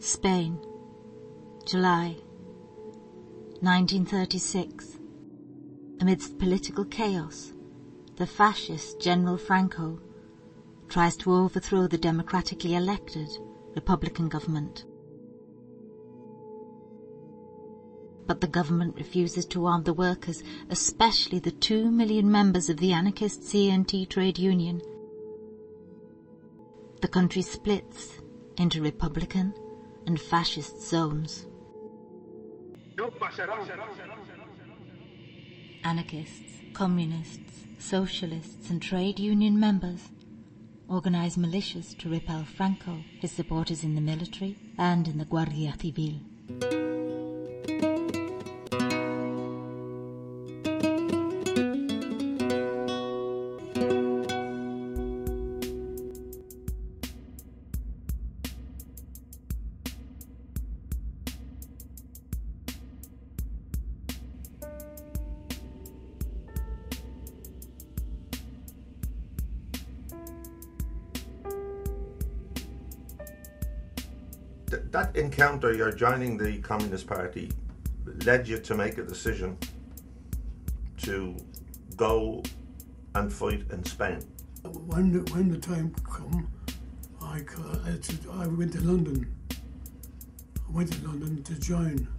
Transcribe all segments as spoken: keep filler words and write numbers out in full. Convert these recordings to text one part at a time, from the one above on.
Spain, July nineteen thirty-six. Amidst political chaos, the fascist General Franco tries to overthrow the democratically elected Republican government. But the government refuses to arm the workers, especially the two million members of the anarchist C N T trade union. The country splits into Republican and fascist zones. Anarchists, communists, socialists and trade union members organize militias to repel Franco, his supporters in the military and in the Guardia Civil. That encounter, you're joining the Communist Party, led you to make a decision to go and fight in Spain. When the, when the time come, I, I went to London. I went to London to join.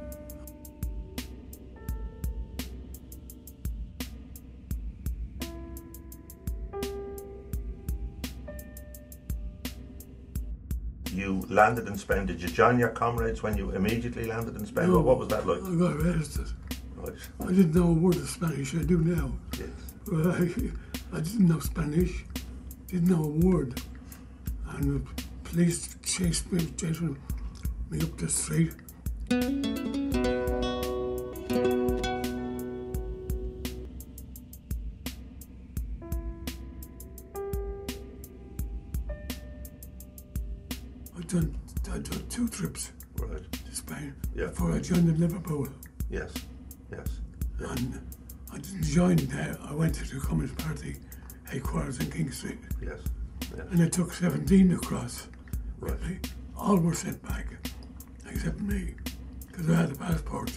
You landed in Spain. Did you join your comrades when you immediately landed in Spain? No, what was that like? I got arrested. Right. I didn't know a word of Spanish. I do now. Yes. But I, I didn't know Spanish. Didn't know a word. And the police chased me, chased me up the street. I'd done, I'd done two trips Right. to Spain Yeah. before I joined in Liverpool. Yes. Yes. Yeah. And I didn't join there. I went to the Communist Party headquarters in King Street. Yes. Yes. And it took seventeen across. Right. Really. All were sent back, except me, because I had a passport.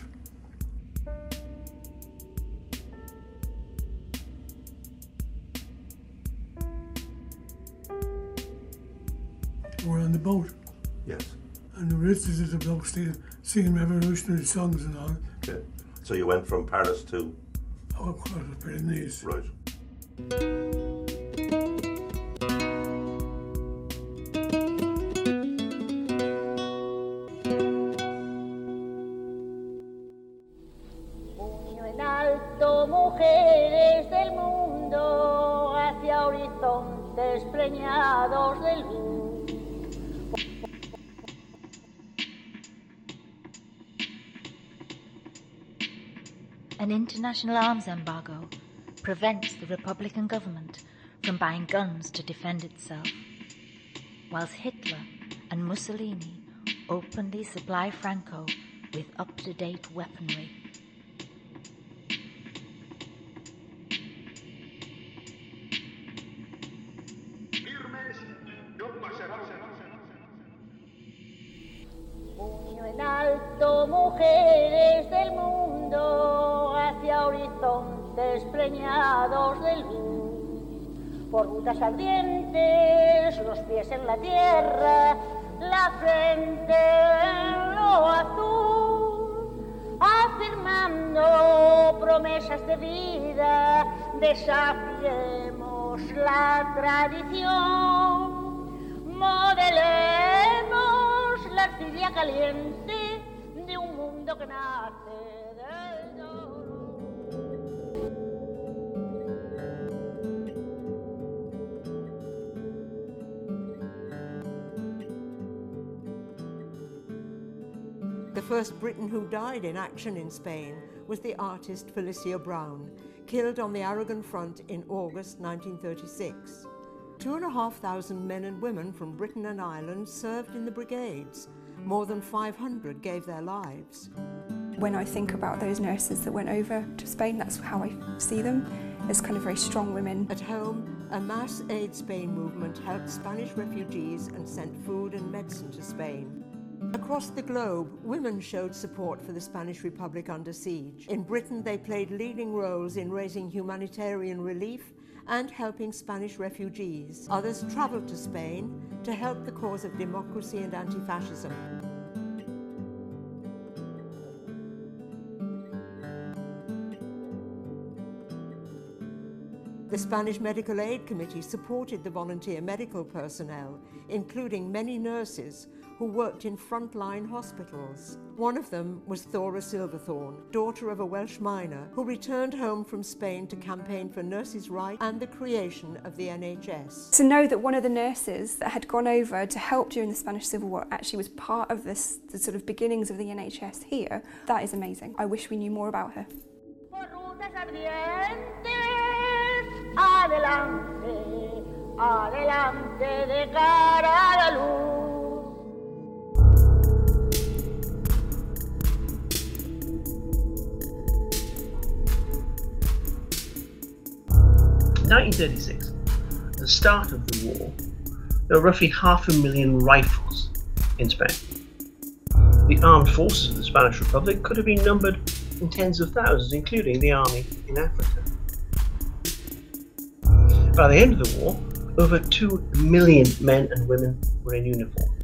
We're on the boat, Yes. and the rest is the bloke still singing revolutionary songs and all. Okay. So you went from Paris to Oh, of course, the Pyrenees. right. Puño en alto, mujeres del mundo, hacia horizontes preñados de luz. An international arms embargo prevents the Republican government from buying guns to defend itself, whilst Hitler and Mussolini openly supply Franco with up-to-date weaponry. Puño en alto, mujeres del mundo, hacia horizontes preñados de luz. Por rutas ardientes, los pies en la tierra, la frente en lo azul, afirmando promesas de vida, desafiemos la tradición, modelemos la arcilla caliente de un mundo que nace del dolor. The first Briton who died in action in Spain was the artist Felicia Brown, killed on the Aragon front in August nineteen thirty-six. Two and a half thousand men and women from Britain and Ireland served in the brigades. More than five hundred gave their lives. When I think about those nurses that went over to Spain, that's how I see them, as kind of very strong women. At home, a mass Aid Spain movement helped Spanish refugees and sent food and medicine to Spain. Across the globe, women showed support for the Spanish Republic under siege. In Britain, they played leading roles in raising humanitarian relief and helping Spanish refugees. Others travelled to Spain to help the cause of democracy and anti-fascism. The Spanish Medical Aid Committee supported the volunteer medical personnel, including many nurses who worked in frontline hospitals. One of them was Thora Silverthorne, daughter of a Welsh miner who returned home from Spain to campaign for nurses' rights and the creation of the N H S. To know that one of the nurses that had gone over to help during the Spanish Civil War actually was part of this, the sort of beginnings of the N H S here, that is amazing. I wish we knew more about her. Adelante, adelante de cara a la luz. In nineteen thirty-six, at the start of the war, there were roughly half a million rifles in Spain. The armed forces of the Spanish Republic could have been numbered in tens of thousands, including the army in Africa. By the end of the war, over two million men and women were in uniform.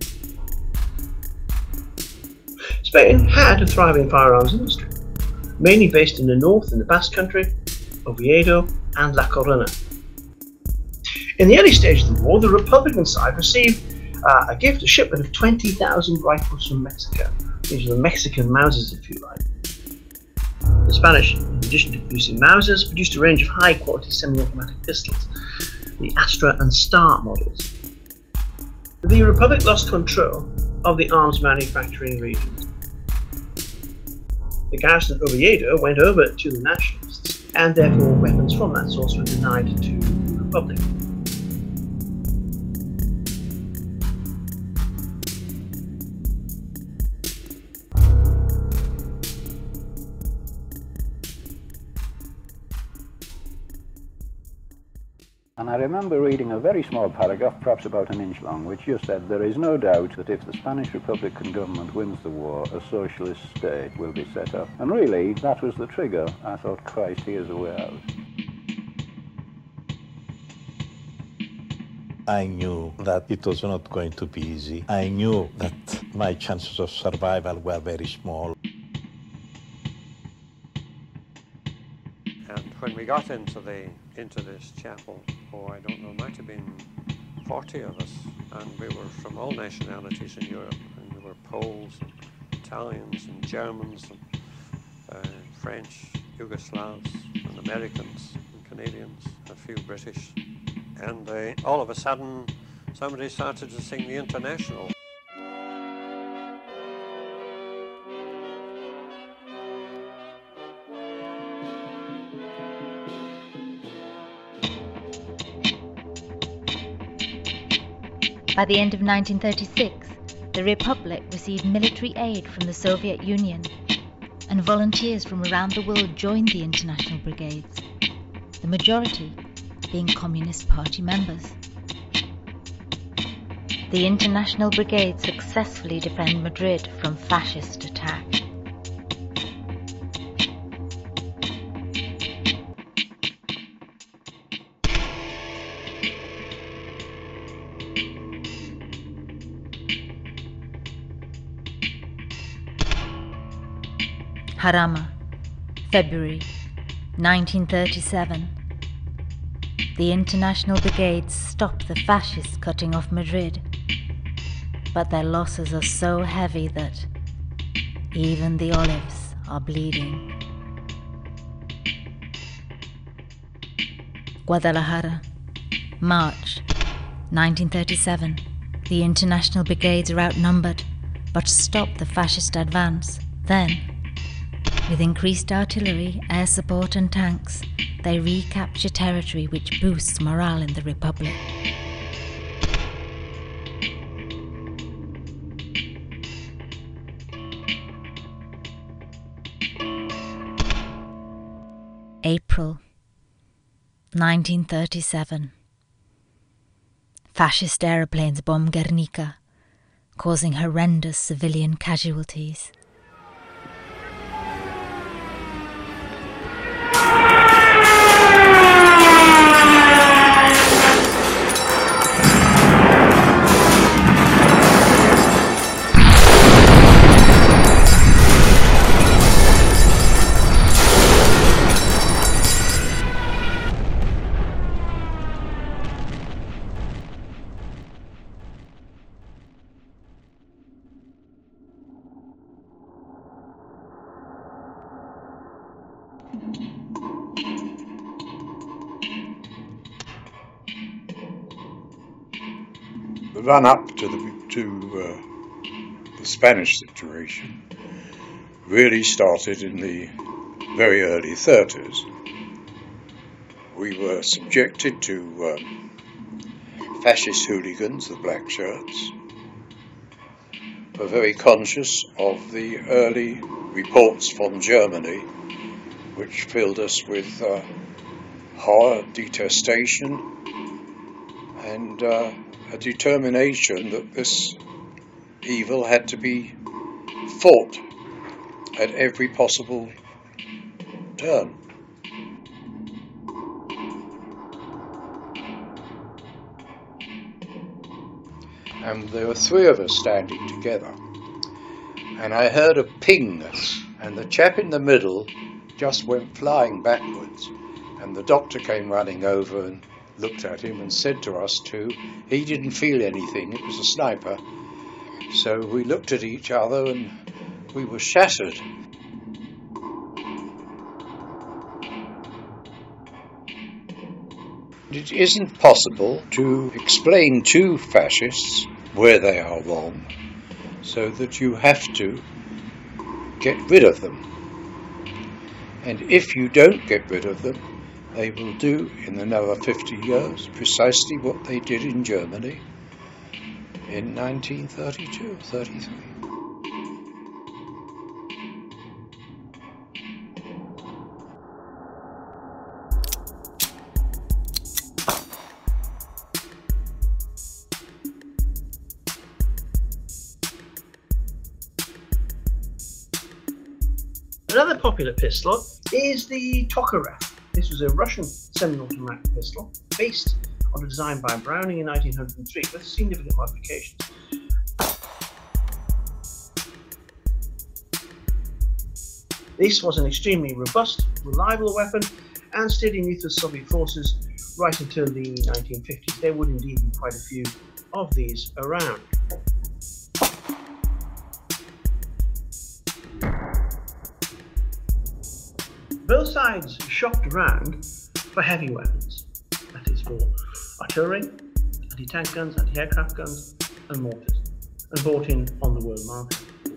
Spain had a thriving firearms industry, mainly based in the north in the Basque Country, Oviedo and La Coruña. In the early stages of the war, the Republican side received uh, a gift, a shipment of twenty thousand rifles from Mexico. These are the Mexican Mausers, if you like. The Spanish, in addition to producing Mausers, produced a range of high-quality semi-automatic pistols, the Astra and Star models. The Republic lost control of the arms manufacturing regions. The garrison at Oviedo went over to the Nationalists, and therefore weapons from that source were denied to the Republic. And I remember reading a very small paragraph, perhaps about an inch long, which just said, "There is no doubt that if the Spanish Republican government wins the war, a socialist state will be set up." And really, that was the trigger. I thought, Christ, here's a way out. I knew that it was not going to be easy. I knew that my chances of survival were very small. And when we got into the into this chapel, oh, I don't know, might have been forty of us, and we were from all nationalities in Europe, and there were Poles, and Italians, and Germans, and uh, French, Yugoslavs, and Americans, and Canadians, a few British, and uh, all of a sudden, somebody started to sing the International. By the end of nineteen thirty-six, the Republic received military aid from the Soviet Union, and volunteers from around the world joined the International Brigades, the majority being Communist Party members. The International Brigade successfully defend Madrid from fascist attack. Jarama, February nineteen thirty-seven. The International Brigades stopped the fascists cutting off Madrid, but their losses are so heavy that even the olives are bleeding. Guadalajara, March nineteen thirty-seven. The International Brigades are outnumbered, but stop the fascist advance. Then, with increased artillery, air support and tanks, they recapture territory which boosts morale in the Republic. April nineteen thirty-seven. Fascist aeroplanes bomb Guernica, causing horrendous civilian casualties. The run-up to the to uh, the Spanish situation really started in the very early thirties. We were subjected to um, fascist hooligans, the black shirts. Were very conscious of the early reports from Germany, which filled us with uh, horror, detestation, and uh, a determination that this evil had to be fought at every possible turn. And there were three of us standing together, and I heard a ping, and the chap in the middle just went flying backwards, and the doctor came running over and looked at him and said to us two, he didn't feel anything, it was a sniper. So we looked at each other and we were shattered. It isn't possible to explain to fascists where they are wrong, so that you have to get rid of them. And if you don't get rid of them, they will do in another fifty years precisely what they did in Germany in nineteen thirty-two thirty-three. Another popular pistol is the Tokarev. This was a Russian semi-automatic pistol based on a design by Browning in nineteen oh three with significant modifications. This was an extremely robust, reliable weapon and stayed in use with Soviet forces right until the nineteen fifties. There would indeed be quite a few of these around. Both sides shopped around for heavy weapons, that is for artillery, anti-tank guns, anti-aircraft guns and mortars, and bought in on the world market.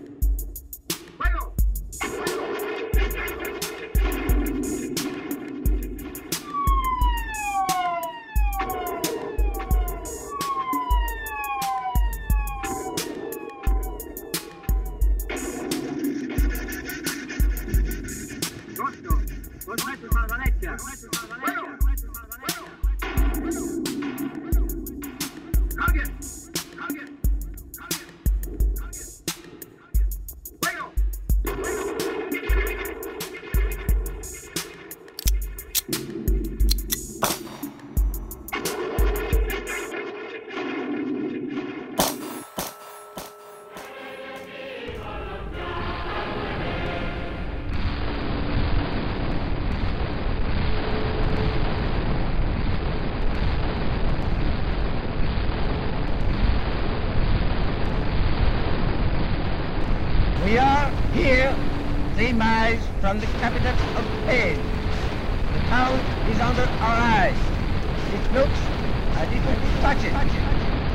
We are here, three miles from the capital of Spain. The town is under our eyes. It looks as if we could touch it.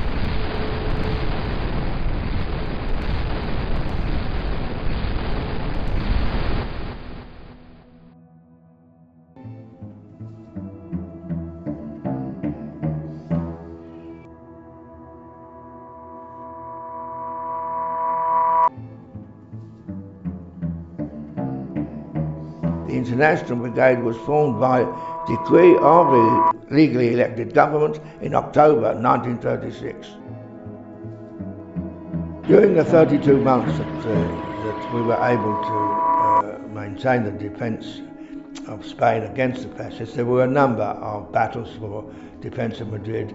The International Brigade was formed by decree of the legally elected government in October nineteen thirty-six. During the thirty-two months that, uh, that we were able to uh, maintain the defence of Spain against the fascists, there were a number of battles for defence of Madrid.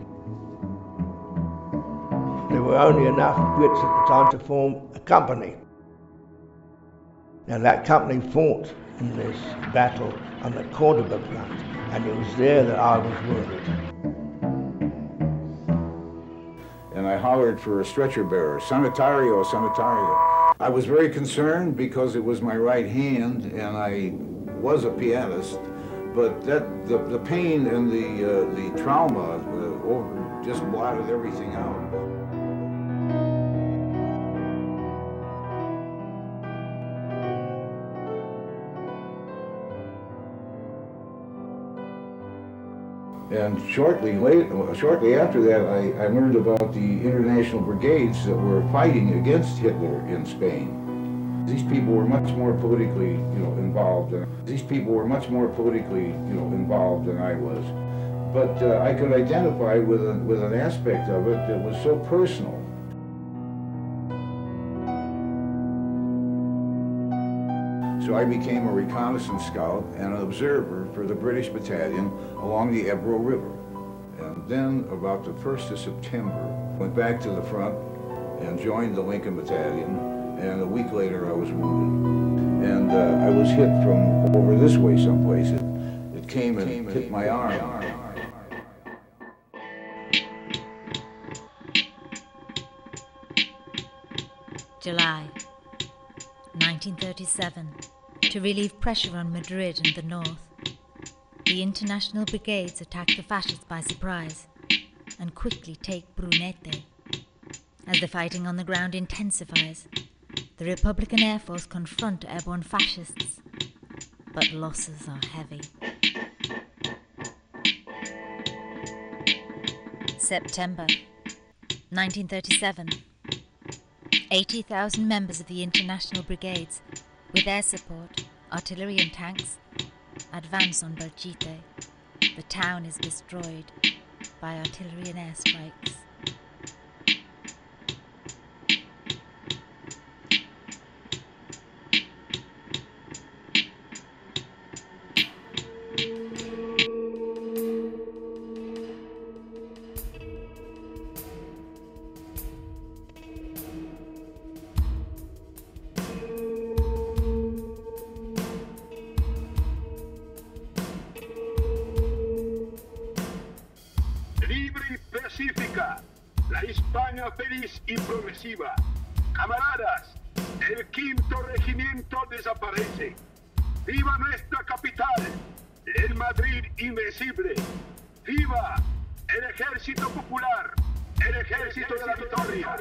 There were only enough Brits at the time to form a company. Now that company fought in this battle on the Cordoba front, and it was there that I was wounded. And I hollered for a stretcher bearer, sanitario, sanitario. I was very concerned because it was my right hand and I was a pianist, but that the, the pain and the, uh, the trauma uh, over, just blotted everything out. And shortly late, shortly after that, I, I learned about the international brigades that were fighting against Hitler in Spain. These people were much more politically, you know, involved. Than, these people were much more politically, you know, involved than I was. But uh, I could identify with a, with an aspect of it that was so personal. So I became a reconnaissance scout and an observer for the British battalion along the Ebro River. And then about the first of September, went back to the front and joined the Lincoln Battalion, and a week later I was wounded. And uh, I was hit from over this way someplace. It, it came and it hit my arm. July nineteen thirty-seven. To relieve pressure on Madrid and the north, the international brigades attack the fascists by surprise and quickly take Brunete. As the fighting on the ground intensifies, the Republican Air Force confront airborne fascists, but losses are heavy. September nineteen thirty-seven. eighty thousand members of the international brigades, with air support, artillery and tanks, advance on Belchite. The town is destroyed by artillery and airstrikes. La Hispania feliz y progresiva. Camaradas, el quinto regimiento desaparece. ¡Viva nuestra capital, el Madrid invencible! ¡Viva el ejército popular, el ejército de la victoria!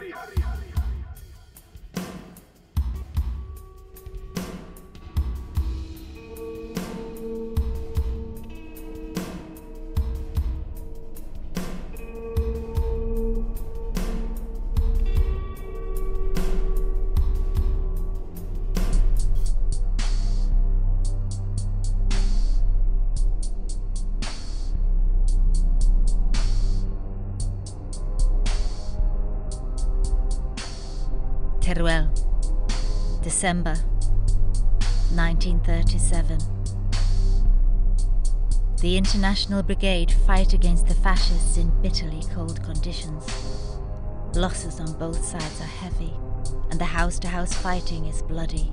Teruel, December nineteen thirty-seven. The International Brigade fight against the fascists in bitterly cold conditions. Losses on both sides are heavy, and the house-to-house fighting is bloody.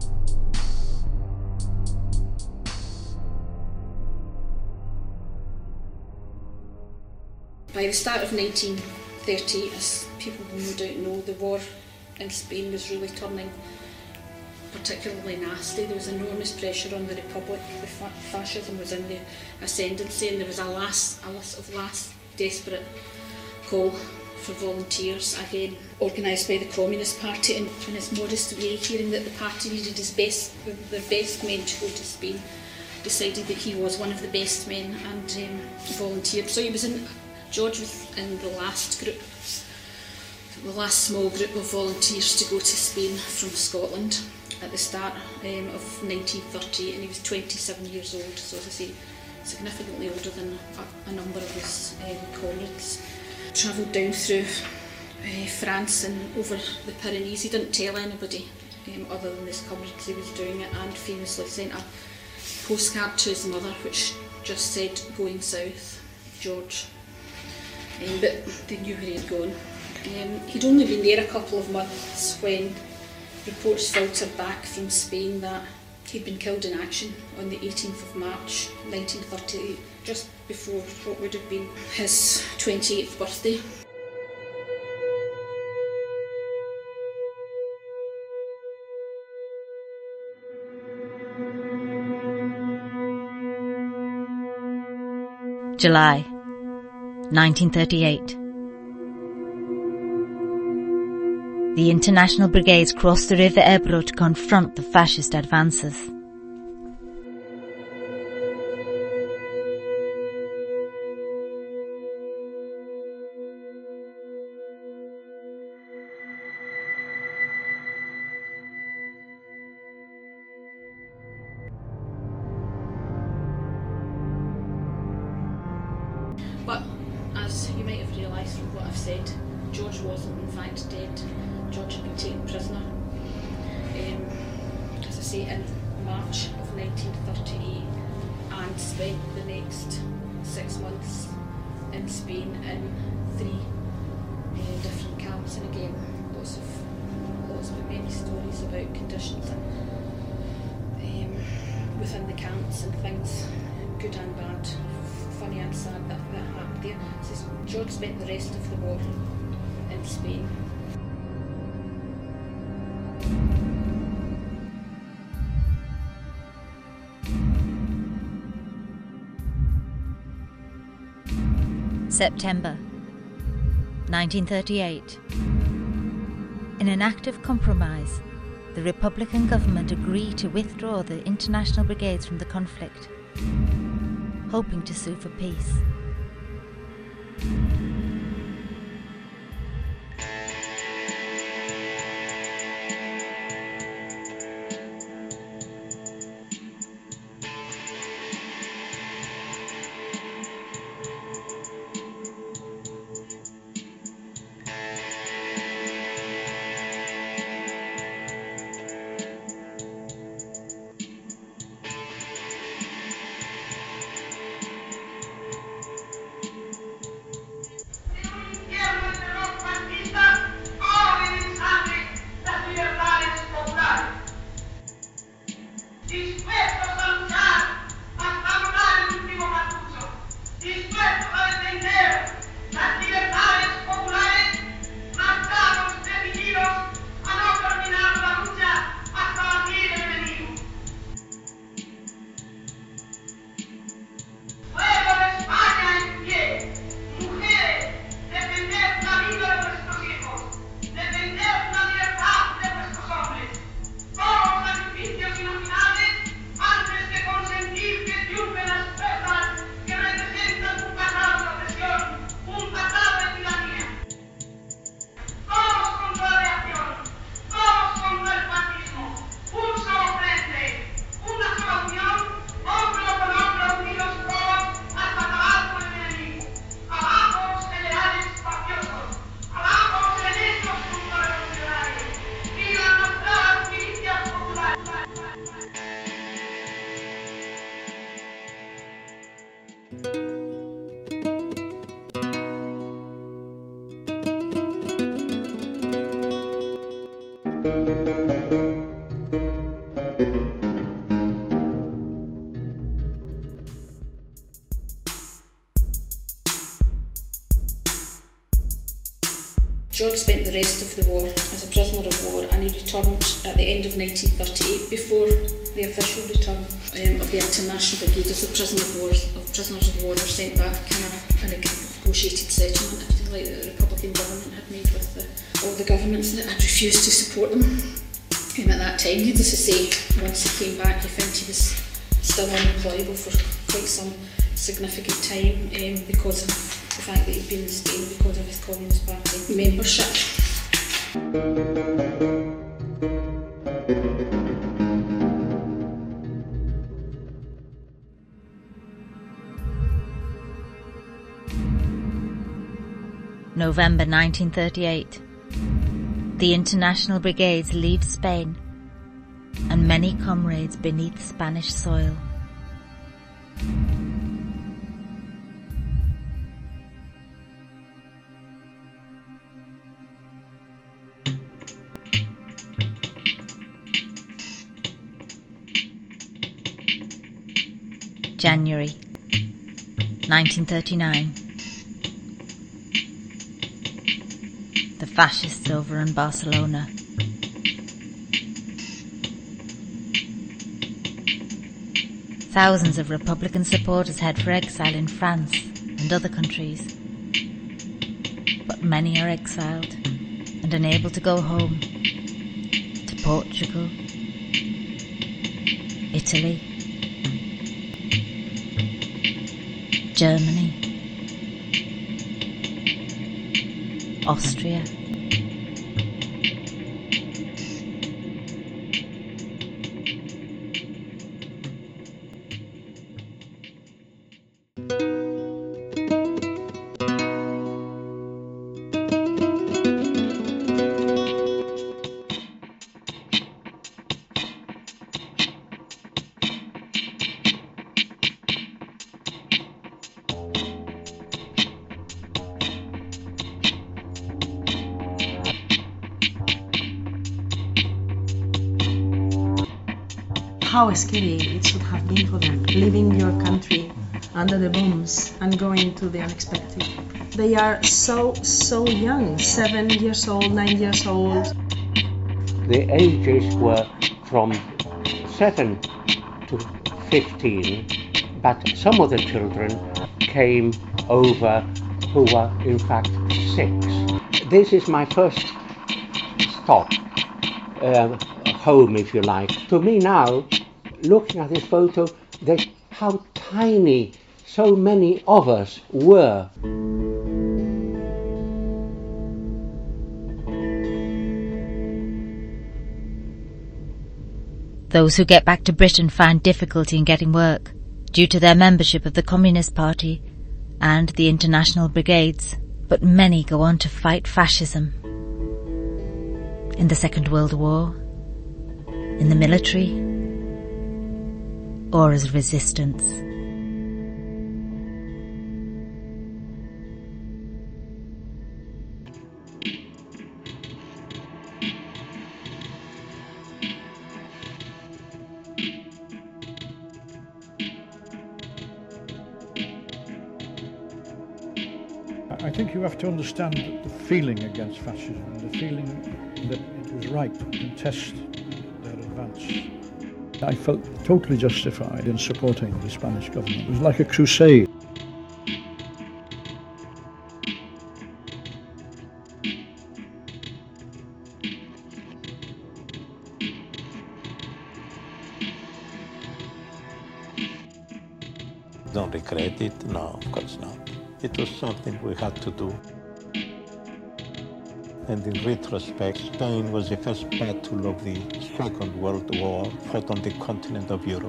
By the start of nineteen thirty, as people will no doubt know, the war in Spain was really turning particularly nasty. There was enormous pressure on the Republic. The fa fascism was in the ascendancy, and there was a last, a list of last desperate call for volunteers, again organised by the Communist Party, and in its modest way, hearing that the party needed his best, their best men to go to Spain, decided that he was one of the best men and um, volunteered. So he was in, George was in the last group, the last small group of volunteers to go to Spain from Scotland at the start um, of nineteen thirty, and he was twenty-seven years old, so as I say, significantly older than a, a number of his um, colleagues. Travelled down through uh, France and over the Pyrenees. He didn't tell anybody um, other than his comrades he was doing it, and famously sent a postcard to his mother which just said, "Going south, George." Um, but they knew where he had gone. Um, he'd only been there a couple of months when reports filtered back from Spain that he'd been killed in action on the eighteenth of March nineteen thirty-eight, just before what would have been his twenty-eighth birthday. July nineteen thirty-eight. The international brigades crossed the River Ebro to confront the fascist advances. But as you might have realised from what I've said, George wasn't in fact dead. George had been taken prisoner, um, as I say, in March of nineteen thirty-eight, and spent the next six months in Spain in three uh, different camps. And again, lots of lots of many stories about conditions um, within the camps and things, good and bad, funny and sad, that, that happened there. So George spent the rest of the war in Spain. September nineteen thirty-eight. In an act of compromise, the Republican government agreed to withdraw the international brigades from the conflict, hoping to sue for peace. George spent the rest of the war as a prisoner of war, and he returned at the end of nineteen thirty-eight before the official return um, of the international brigade as the prisoner of war, of prisoners of war were sent back in a, in a negotiated settlement, if you like, that the Republican government had made with the, all the governments that had refused to support them um, at that time. Needless to say, once he came back, he found he was still unemployable for quite some significant time um, because of the fact that he'd been in Spain because of his Communist Party membership. November nineteen thirty-eight. The international brigades leave Spain, and many comrades beneath Spanish soil. January nineteen thirty-nine. The fascists overrun Barcelona. Thousands of Republican supporters head for exile in France and other countries. But many are exiled and unable to go home to Portugal, Italy, Germany, Austria, how scary it should have been for them, leaving your country under the bombs and going to the unexpected. They are so, so young, seven years old, nine years old. The ages were from seven to fifteen, but some of the children came over who were in fact six. This is my first stop, uh, home if you like. To me now, looking at this photo, that how tiny so many of us were. Those who get back to Britain find difficulty in getting work due to their membership of the Communist Party and the International Brigades, but many go on to fight fascism. In the Second World War, in the military, or as resistance. I think you have to understand the feeling against fascism, the feeling that it was right to contest their advance. I felt totally justified in supporting the Spanish government. It was like a crusade. Don't regret it? No, of course not. It was something we had to do. And in retrospect, Spain was the first battle of the Second World War fought on the continent of Europe.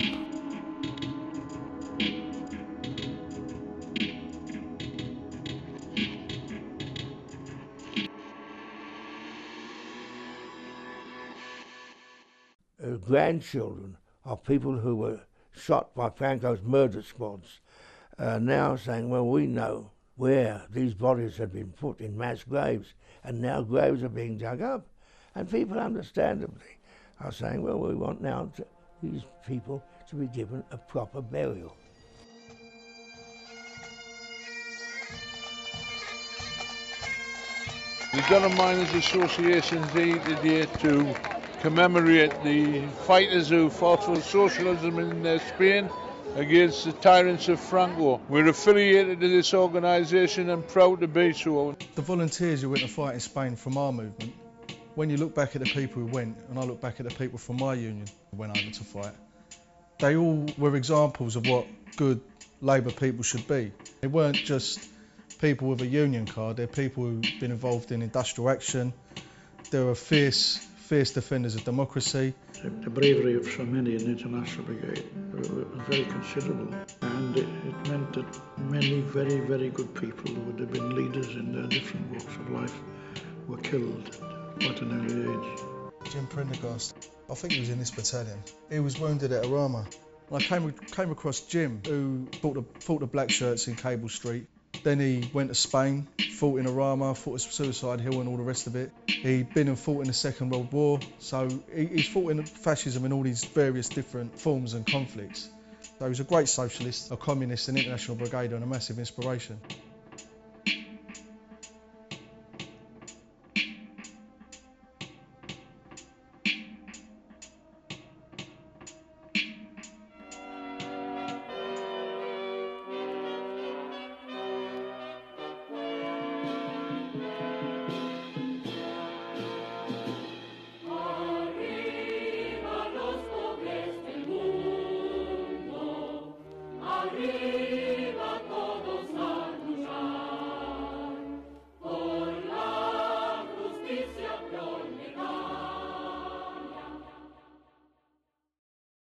Uh, grandchildren of people who were shot by Franco's murder squads are now saying, well, we know where these bodies had been put in mass graves, and now graves are being dug up. And people understandably are saying, well, we want now to, these people to be given a proper burial. The Durham Miners Association's here today to commemorate the fighters who fought for socialism in uh, Spain against the tyrants of Franco. We're affiliated to this organisation and proud to be so. The volunteers who went to fight in Spain from our movement, when you look back at the people who went, and I look back at the people from my union who went over to fight, they all were examples of what good Labour people should be. They weren't just people with a union card, they're people who've been involved in industrial action. They were fierce, fierce defenders of democracy. The bravery of so many in the International Brigade was very considerable, and it, it meant that many very, very good people who would have been leaders in their different walks of life were killed at an early age. Jim Prendergast, I think he was in this battalion. He was wounded at Arama. I came, came across Jim, who fought the, fought the Black Shirts in Cable Street. Then he went to Spain, fought in Arama, fought at Suicide Hill and all the rest of it. He'd been and fought in the Second World War, so he, he's fought in fascism in all these various different forms and conflicts. So he was a great socialist, a communist, an International Brigadier and a massive inspiration. Arriba